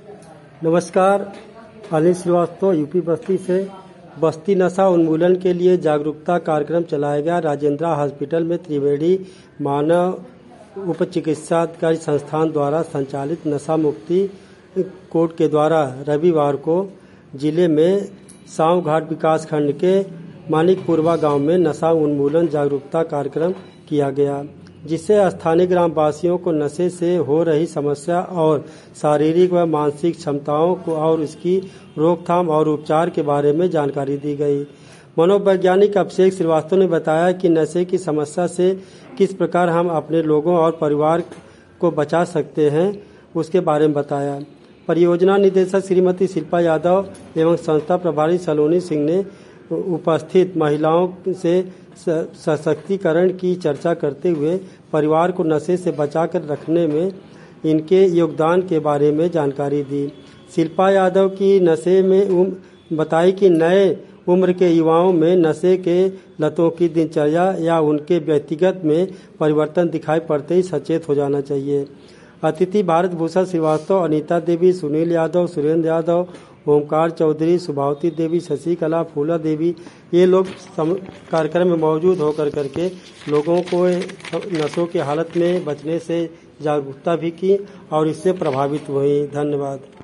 नमस्कार, अनिल श्रीवास्तव यूपी बस्ती से। बस्ती नशा उन्मूलन के लिए जागरूकता कार्यक्रम चलाया गया। राजेंद्रा हॉस्पिटल में त्रिवेणी मानव उप चिकित्साधिकारी संस्थान द्वारा संचालित नशा मुक्ति कोर्ट के द्वारा रविवार को जिले में साव घाट विकास खंड के मानिकपुरवा गांव में नशा उन्मूलन जागरूकता कार्यक्रम किया गया, जिससे स्थानीय ग्रामवासियों को नशे से हो रही समस्या और शारीरिक व मानसिक क्षमताओं को और इसकी रोकथाम और उपचार के बारे में जानकारी दी गई। मनोवैज्ञानिक अभिषेक श्रीवास्तव ने बताया कि नशे की समस्या से किस प्रकार हम अपने लोगों और परिवार को बचा सकते हैं, उसके बारे में बताया। परियोजना निदेशक श्रीमती शिल्पा यादव एवं संस्था प्रभारी सलोनी सिंह ने उपस्थित महिलाओं से सशक्तिकरण की चर्चा करते हुए परिवार को नशे से बचाकर रखने में इनके योगदान के बारे में जानकारी दी। शिल्पा यादव की नशे में बताई कि नए उम्र के युवाओं में नशे के लतों की दिनचर्या या उनके व्यक्तिगत में परिवर्तन दिखाई पड़ते ही सचेत हो जाना चाहिए। अतिथि भारत भूषण श्रीवास्तव, अनीता देवी, सुनील यादव, सुरेंद्र यादव, ओमकार चौधरी, सुभावती देवी, शशिकला, फूला देवी, ये लोग कार्यक्रम में मौजूद होकर करके लोगों को नशों की हालत में बचने से जागरूकता भी की और इससे प्रभावित हुई। धन्यवाद।